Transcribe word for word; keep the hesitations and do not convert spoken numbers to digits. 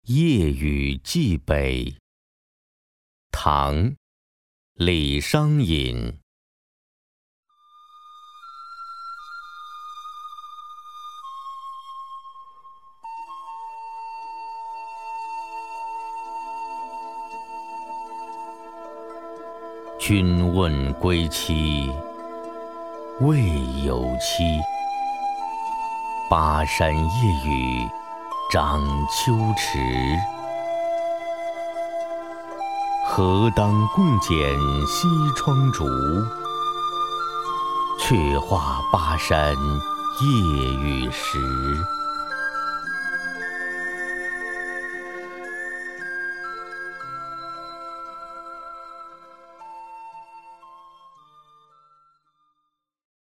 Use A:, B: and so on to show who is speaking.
A: 夜雨寄北，唐·李商隐。君问归期，未有期。巴山夜雨涨秋池，何当共剪西窗烛？却话巴山夜雨时。